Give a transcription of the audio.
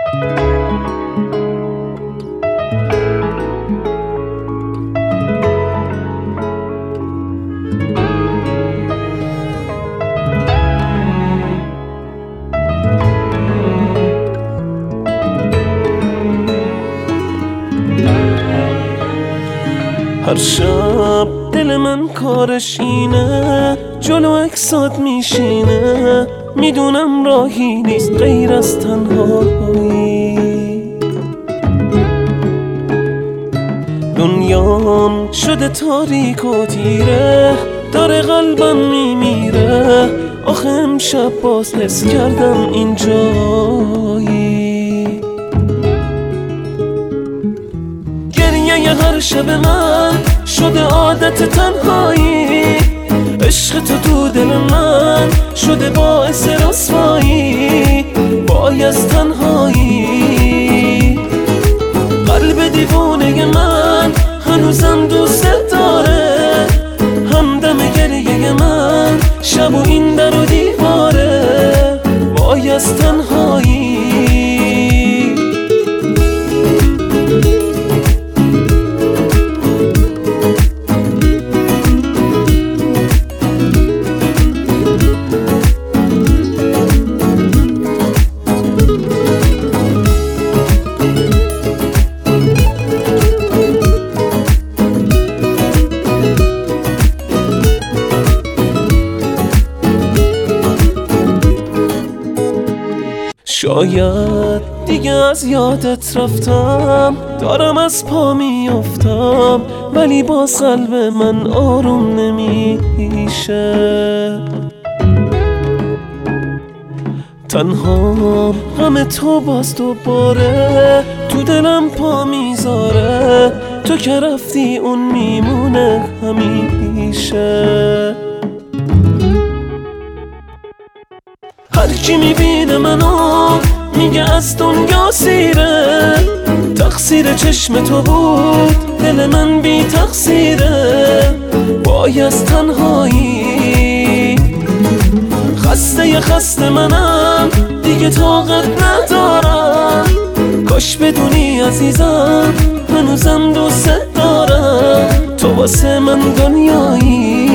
هر شب دل من کارش اینه، جلو اکسات میشینه، میدونم راهی نیست غیر از تنهایی. دنیام شده تاریک و تیره، داره قلبم میمیره، آخه امشب باز حس کردم اینجایی. گریه هر شب من شده عادت تنهایی، عشق تو دل من شده باعث رسوایی. وای از تنهایی، قلب دیوانه من هنوزم دوست داره، همدم گریه من شب و این در و دیواره. وای از تنهایی. شاید دیگه از یادت رفتم، دارم از پا میافتم، ولی باز قلب من آروم نمیشه. تنها غم تو باز دوباره تو دلم پا میذاره، تو که رفتی اون میمونه همیشه. هر کی میبینه منو میگه از دنیا سیره، تقصیر چشم تو بود دل من بی تقصیره. وای از تنهایی، خسته منم دیگه طاقت ندارم. کاش بدونی عزیزم هنوزم دوست دارم، تو واسه من دنیایی.